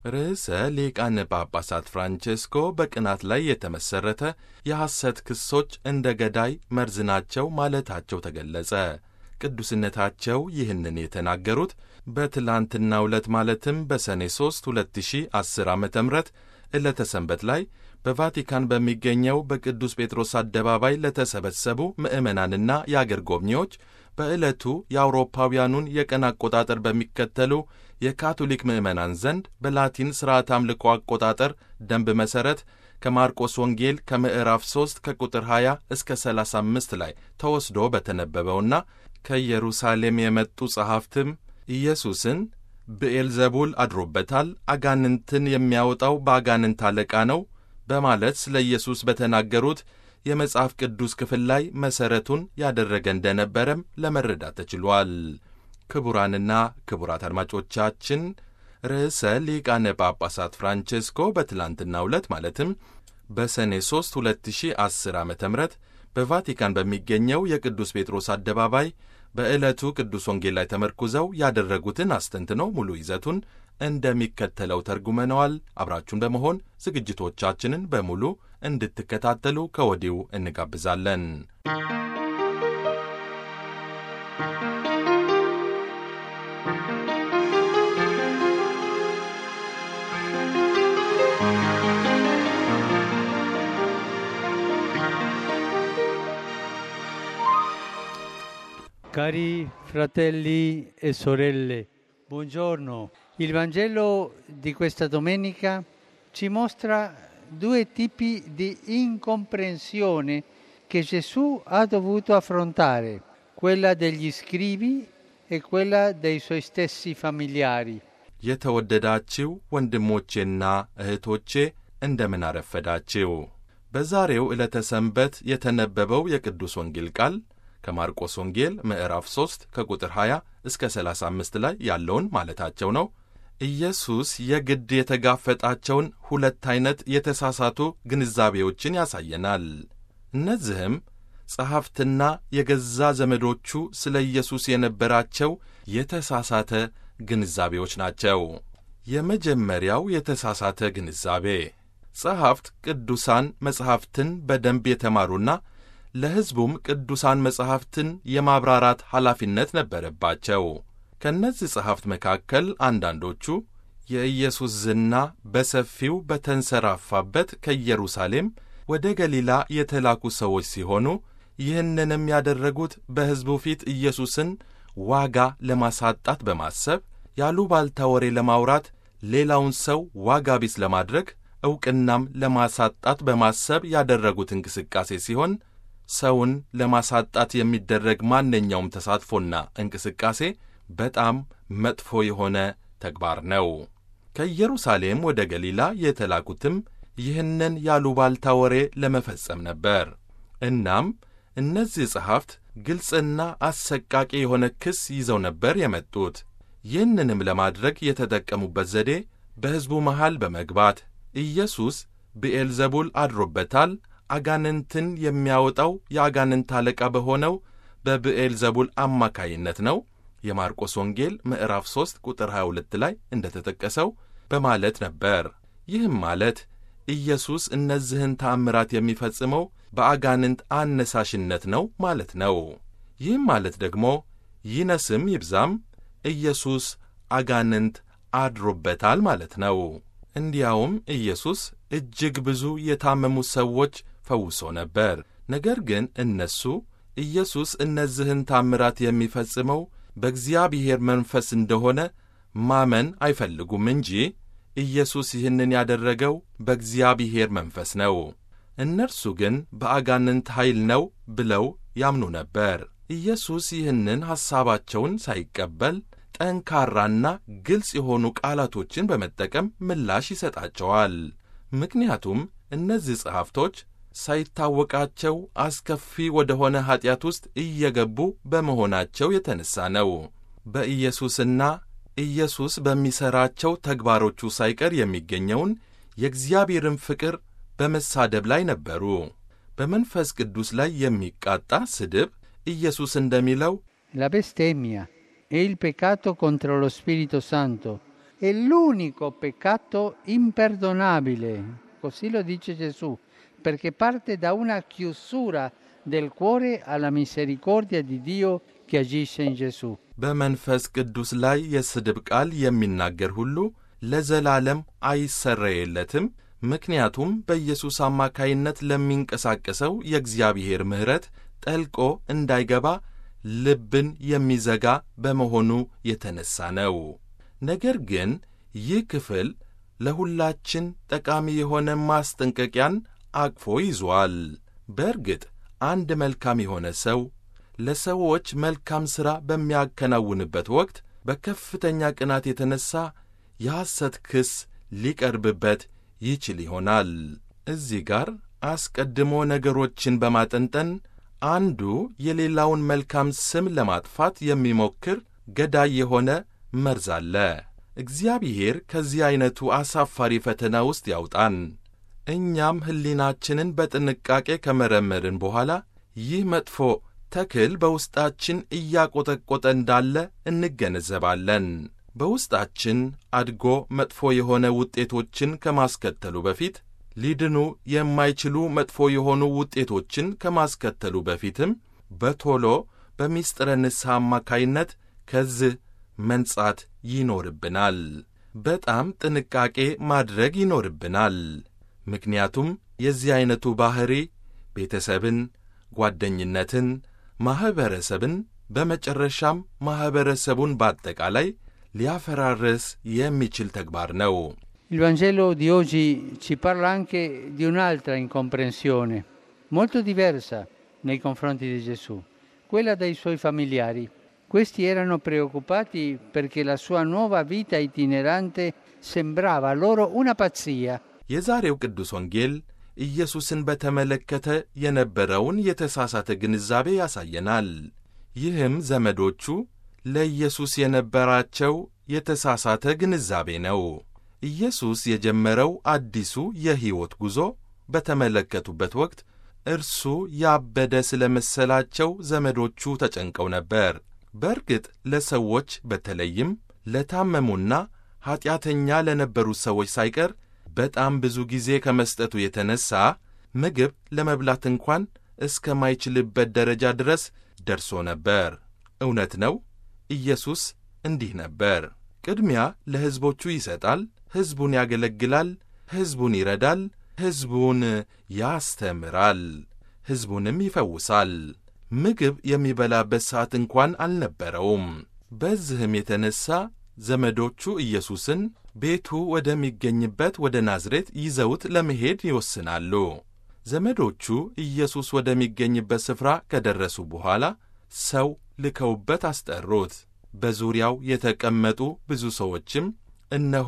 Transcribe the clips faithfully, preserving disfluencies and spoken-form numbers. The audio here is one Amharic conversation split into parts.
ርዕሰ ሊቃነ ጳጳሳት ፍራንቼስኮ በቅናት ላይ የተመሠረተ የሐሰት ክሶች እንደ ገዳይ መርዝ ናቸው ማለታቸው ተገለጸ። ቅዱስነታቸው ይህንን የተናገሩት በትላንትናው ዕለት ማለትም በሰኔ ሦስት ሁለት ሺህ ዐሥር ዓመተ ምህረት ዕለተ ሰንበት ላይ በቫቲካን በሚገኘው በቅዱስ ጴጥሮስ አደባባይ ለተሰበሰቡ ምዕመናንና የአገር ጎብኚዎች በዕለቱ የአውሮፓውያኑን የቀን አቆጣጠር በሚከተሉ የካቶሊክ ምዕመናን ዘንድ በላቲን ሥርዓት አምልኮ አቆጣጠር ደንብ መሠረት ከማርቆስ ወንጌል ከምዕራፍ ሦስት ከቁጥር ሃያ እስከ ሰላሳ አምስት ላይ ተወስዶ በተነበበውና ከኢየሩሳሌም የመጡ ጸሐፍትም ኢየሱስን ብዔልዘቡል አድሮበታል፣ አጋንንትን የሚያወጣው በአጋንንት አለቃ ነው በማለት ስለ ኢየሱስ በተናገሩት የመጽሐፍ ቅዱስ ክፍል ላይ መሠረቱን ያደረገ እንደነበረም ለመረዳት ተችሏል። ክቡራንና ክቡራት አድማጮቻችን ርዕሰ ሊቃነ ጳጳሳት ፍራንቼስኮ በትላንትናው ዕለት ማለትም በሰኔ ሦስት ሁለት ሺህ ዐሥር ዓመተ ምህረት በቫቲካን በሚገኘው የቅዱስ ጴጥሮስ አደባባይ በዕለቱ ቅዱስ ወንጌል ላይ ተመርኩዘው ያደረጉትን አስተንትነው ሙሉ ይዘቱን እንደሚከተለው ተርጉመነዋል። አብራችሁን በመሆን ዝግጅቶቻችንን በሙሉ እንድትከታተሉ ከወዲሁ እንጋብዛለን። Cari fratelli e sorelle, buongiorno. Il Vangelo di questa domenica ci mostra due tipi di incomprensione che Gesù ha dovuto affrontare, quella degli scribi e quella dei suoi stessi familiari. የተወደዳችሁ ወንድሞቼና እህቶቼ እንደምን አረፈዳችሁ። በዛሬው ዕለተ ሰንበት የተነበበው የቅዱስ ወንጌል ቃል ከማርቆስ ወንጌል ምዕራፍ ሦስት ከቁጥር ሃያ እስከ ሰላሳ አምስት ላይ ያለውን ማለታቸው ነው። ኢየሱስ የግድ የተጋፈጣቸውን ሁለት ዓይነት የተሳሳቱ ግንዛቤዎችን ያሳየናል። እነዚህም ጸሐፍትና የገዛ ዘመዶቹ ስለ ኢየሱስ የነበራቸው የተሳሳተ ግንዛቤዎች ናቸው። የመጀመሪያው የተሳሳተ ግንዛቤ ጸሐፍት ቅዱሳን መጻሕፍትን በደንብ የተማሩና ለሕዝቡም ቅዱሳን መጻሕፍትን የማብራራት ኃላፊነት ነበረባቸው። ከእነዚህ ጸሐፍት መካከል አንዳንዶቹ የኢየሱስ ዝና በሰፊው በተንሰራፋበት ከኢየሩሳሌም ወደ ገሊላ የተላኩ ሰዎች ሲሆኑ ይህንንም ያደረጉት በሕዝቡ ፊት ኢየሱስን ዋጋ ለማሳጣት በማሰብ ያሉባልታ ወሬ ለማውራት፣ ሌላውን ሰው ዋጋ ቢስ ለማድረግ፣ ዕውቅናም ለማሳጣት በማሰብ ያደረጉት እንቅስቃሴ ሲሆን ሰውን ለማሳጣት የሚደረግ ማንኛውም ተሳትፎና እንቅስቃሴ በጣም መጥፎ የሆነ ተግባር ነው። ከኢየሩሳሌም ወደ ገሊላ የተላኩትም ይህንን ያሉባልታ ወሬ ለመፈጸም ነበር። እናም እነዚህ ጸሐፍት ግልጽና አሰቃቂ የሆነ ክስ ይዘው ነበር የመጡት። ይህንንም ለማድረግ የተጠቀሙበት ዘዴ በሕዝቡ መሃል በመግባት ኢየሱስ ብዔልዘቡል አድሮበታል፣ አጋንንትን የሚያወጣው የአጋንንት አለቃ በሆነው በብዔልዘቡል አማካይነት ነው፣ የማርቆስ ወንጌል ምዕራፍ ሦስት ቁጥር ሃያ ሁለት ላይ እንደተጠቀሰው በማለት ነበር። ይህም ማለት ኢየሱስ እነዚህን ተአምራት የሚፈጽመው በአጋንንት አነሳሽነት ነው ማለት ነው። ይህም ማለት ደግሞ ይነስም ይብዛም ኢየሱስ አጋንንት አድሮበታል ማለት ነው። እንዲያውም ኢየሱስ እጅግ ብዙ የታመሙ ሰዎች ፈውሶ ነበር። ነገር ግን እነሱ ኢየሱስ እነዚህን ታምራት የሚፈጽመው በእግዚአብሔር መንፈስ እንደሆነ ማመን አይፈልጉም እንጂ ኢየሱስ ይህንን ያደረገው በእግዚአብሔር መንፈስ ነው። እነርሱ ግን በአጋንንት ኃይል ነው ብለው ያምኑ ነበር። ኢየሱስ ይህንን ሐሳባቸውን ሳይቀበል ጠንካራና ግልጽ የሆኑ ቃላቶችን በመጠቀም ምላሽ ይሰጣቸዋል። ምክንያቱም እነዚህ ጸሐፍቶች ሳይታወቃቸው አስከፊ ወደ ሆነ ኀጢአት ውስጥ እየገቡ በመሆናቸው የተነሣ ነው። በኢየሱስና ኢየሱስ በሚሠራቸው ተግባሮቹ ሳይቀር የሚገኘውን የእግዚአብሔርን ፍቅር በመሳደብ ላይ ነበሩ። በመንፈስ ቅዱስ ላይ የሚቃጣ ስድብ ኢየሱስ እንደሚለው La bestemmia e il peccato contro lo Spirito Santo è l'unico peccato imperdonabile, così lo dice Gesù, perché parte da una chiusura del cuore alla misericordia di Dio che agisce in Gesù. በመንፈስ ቅዱስ ላይ የስድብ ቃል የሚናገር ሁሉ ለዘላለም አይሰረየለትም። ምክንያቱም በኢየሱስ አማካይነት ለሚንቀሳቀሰው የእግዚአብሔር ምሕረት ጠልቆ እንዳይገባ ልብን የሚዘጋ በመሆኑ የተነሳ ነው። ነገር ግን ይህ ክፍል ለሁላችን ጠቃሚ የሆነ ማስጠንቀቂያን አቅፎ ይዟል። በእርግጥ አንድ መልካም የሆነ ሰው ለሰዎች መልካም ሥራ በሚያከናውንበት ወቅት በከፍተኛ ቅናት የተነሣ የሐሰት ክስ ሊቀርብበት ይችል ይሆናል። እዚህ ጋር አስቀድሞ ነገሮችን በማጠንጠን አንዱ የሌላውን መልካም ስም ለማጥፋት የሚሞክር ገዳይ የሆነ መርዝ አለ። እግዚአብሔር ከዚህ ዐይነቱ አሳፋሪ ፈተና ውስጥ ያውጣን። እኛም ሕሊናችንን በጥንቃቄ ከመረመርን በኋላ ይህ መጥፎ ተክል በውስጣችን እያቈጠቈጠ እንዳለ እንገነዘባለን። በውስጣችን አድጎ መጥፎ የሆነ ውጤቶችን ከማስከተሉ በፊት ሊድኑ የማይችሉ መጥፎ የሆኑ ውጤቶችን ከማስከተሉ በፊትም በቶሎ በምስጢረ ንስሐ አማካይነት ከዚህ መንጻት ይኖርብናል። በጣም ጥንቃቄ ማድረግ ይኖርብናል። ምክንያቱም የዚህ ዐይነቱ ባሕሪ ቤተሰብን፣ ጓደኝነትን፣ ማኅበረሰብን በመጨረሻም ማኅበረሰቡን በአጠቃላይ ሊያፈራርስ የሚችል ተግባር ነው። Il Vangelo di oggi ci parla anche di un'altra incomprensione, molto diversa nei confronti di Gesù, quella dei suoi familiari. Questi erano preoccupati perché la sua nuova vita itinerante sembrava loro una pazzia. የዛሬው ቅዱስ ወንጌል ኢየሱስን በተመለከተ የነበረውን የተሳሳተ ግንዛቤ ያሳየናል። ይህም ዘመዶቹ ለኢየሱስ የነበራቸው የተሳሳተ ግንዛቤ ነው። ኢየሱስ የጀመረው አዲሱ የሕይወት ጉዞ በተመለከቱበት ወቅት እርሱ ያበደ ስለመሰላቸው ዘመዶቹ ተጨንቀው ነበር። በእርግጥ ለሰዎች በተለይም ለታመሙና ኀጢአተኛ ለነበሩት ሰዎች ሳይቀር በጣም ብዙ ጊዜ ከመስጠቱ የተነሣ ምግብ ለመብላት እንኳን እስከማይችልበት ደረጃ ድረስ ደርሶ ነበር። እውነት ነው። ኢየሱስ እንዲህ ነበር። ቅድሚያ ለሕዝቦቹ ይሰጣል፣ ሕዝቡን ያገለግላል፣ ሕዝቡን ይረዳል፣ ሕዝቡን ያስተምራል፣ ሕዝቡንም ይፈውሳል። ምግብ የሚበላበት ሰዓት እንኳን አልነበረውም። በዚህም የተነሣ ዘመዶቹ ኢየሱስን ቤቱ ወደሚገኝበት ወደ ናዝሬት ይዘውት ለመሄድ ይወስናሉ። ዘመዶቹ ኢየሱስ ወደሚገኝበት ስፍራ ከደረሱ በኋላ ሰው ልከውበት አስጠሩት። በዙሪያው የተቀመጡ ብዙ ሰዎችም እነሆ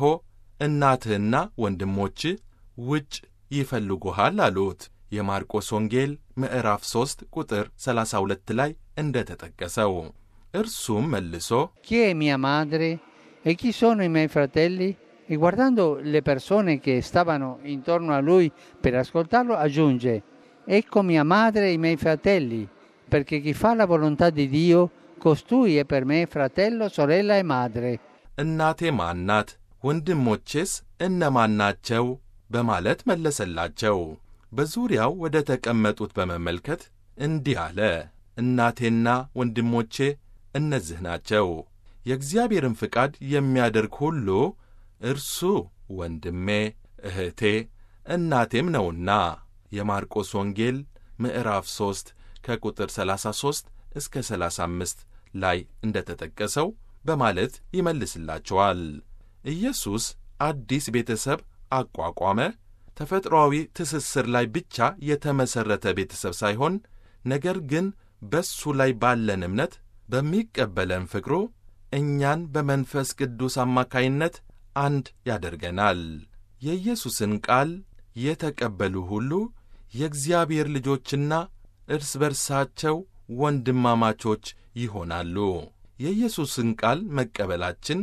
እናትህና ወንድሞችህ ውጭ ይፈልጉሃል አሉት። የማርቆስ ወንጌል ምዕራፍ ሦስት ቁጥር ሰላሳ ሁለት ላይ እንደ ተጠቀሰው እርሱም መልሶ Chi è mia madre e chi sono i miei fratelli? E guardando le persone che stavano intorno a lui per ascoltarlo, aggiunge: Ecco mia madre e i miei fratelli, perché chi fa la volontà di Dio, costui è per me fratello, sorella e madre. እናቴ ማን ናት? ወንድሞቼስ እነማን ናቸው? በማለት መለሰላቸው። በዙሪያው ወደ ተቀመጡት በመመልከት እንዲህ አለ፣ እናቴና ወንድሞቼ እነዚህ ናቸው። የእግዚአብሔርን ፍቃድ የሚያደርግ ሁሉ እርሱ ወንድሜ፣ እህቴ፣ እናቴም ነውና። የማርቆስ ወንጌል ምዕራፍ ሦስት ከቁጥር ሰላሳ ሦስት እስከ ሰላሳ አምስት ላይ እንደ ተጠቀሰው በማለት ይመልስላቸዋል። ኢየሱስ አዲስ ቤተሰብ አቋቋመ። ተፈጥሮአዊ ትስስር ላይ ብቻ የተመሠረተ ቤተሰብ ሳይሆን ነገር ግን በሱ ላይ ባለን እምነት በሚቀበለን ፍቅሩ እኛን በመንፈስ ቅዱስ አማካይነት አንድ ያደርገናል። የኢየሱስን ቃል የተቀበሉ ሁሉ የእግዚአብሔር ልጆችና እርስ በርሳቸው ወንድማማቾች ይሆናሉ። የኢየሱስን ቃል መቀበላችን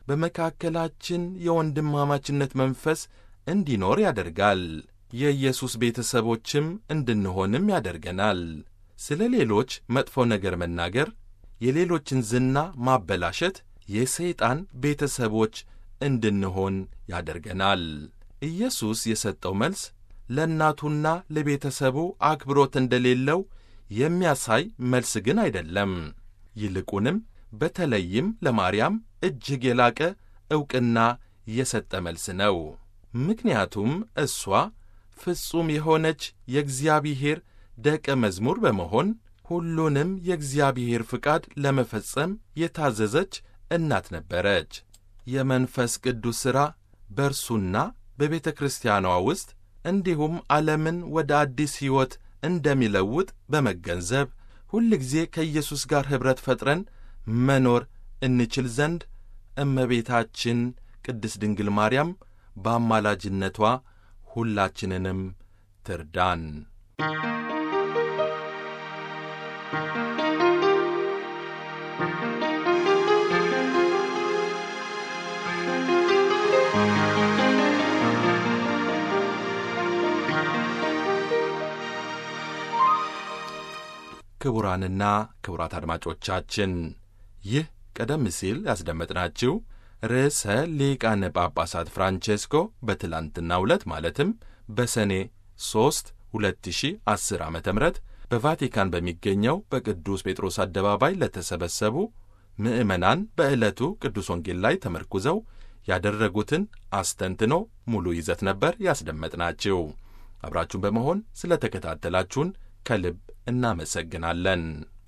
በመካከላችን የወንድማማችነት መንፈስ እንዲኖር ያደርጋል። የኢየሱስ ቤተሰቦችም እንድንሆንም ያደርገናል። ስለ ሌሎች መጥፎ ነገር መናገር፣ የሌሎችን ዝና ማበላሸት የሰይጣን ቤተሰቦች እንድንሆን ያደርገናል። ኢየሱስ የሰጠው መልስ ለእናቱና ለቤተሰቡ አክብሮት እንደሌለው የሚያሳይ መልስ ግን አይደለም። ይልቁንም በተለይም ለማርያም እጅግ የላቀ ዕውቅና የሰጠ መልስ ነው። ምክንያቱም እሷ ፍጹም የሆነች የእግዚአብሔር ደቀ መዝሙር በመሆን ሁሉንም የእግዚአብሔር ፍቃድ ለመፈጸም የታዘዘች እናት ነበረች። የመንፈስ ቅዱስ ሥራ በእርሱና በቤተ ክርስቲያኗ ውስጥ እንዲሁም ዓለምን ወደ አዲስ ሕይወት እንደሚለውጥ በመገንዘብ ሁልጊዜ ከኢየሱስ ጋር ኅብረት ፈጥረን መኖር እንችል ዘንድ እመቤታችን ቅድስት ድንግል ማርያም በአማላጅነቷ ሁላችንንም ትርዳን። ክቡራንና ክቡራት አድማጮቻችን ይህ ቀደም ሲል ያስደመጥናችሁ ርዕሰ ሊቃነ ጳጳሳት ፍራንቼስኮ በትላንትናው ዕለት ማለትም በሰኔ ሦስት ሁለት ሺህ አስር ዓመተ ምህረት በቫቲካን በሚገኘው በቅዱስ ጴጥሮስ አደባባይ ለተሰበሰቡ ምዕመናን በዕለቱ ቅዱስ ወንጌል ላይ ተመርኩዘው ያደረጉትን አስተንትኖ ሙሉ ይዘት ነበር ያስደመጥናችሁ። አብራችሁን በመሆን ስለ ተከታተላችሁን ከልብ እናመሰግናለን።